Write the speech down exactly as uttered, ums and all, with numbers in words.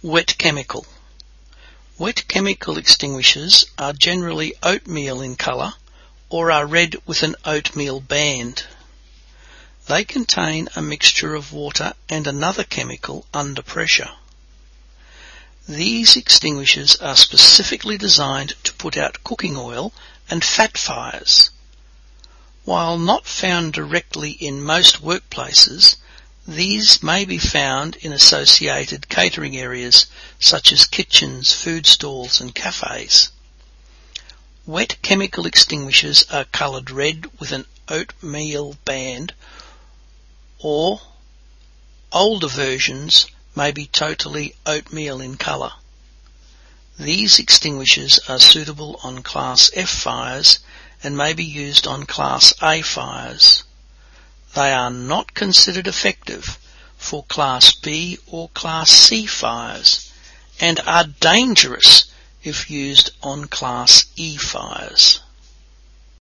Wet chemical. Wet chemical extinguishers are generally oatmeal in colour or are red with an oatmeal band. They contain a mixture of water and another chemical under pressure. These extinguishers are specifically designed to put out cooking oil and fat fires. While not found directly in most workplaces, these may be found in associated catering areas such as kitchens, food stalls and cafes. Wet chemical extinguishers are coloured red with an oatmeal band, or older versions may be totally oatmeal in colour. These extinguishers are suitable on Class F fires and may be used on Class A fires. They are not considered effective for Class B or Class C fires and are dangerous if used on Class E fires.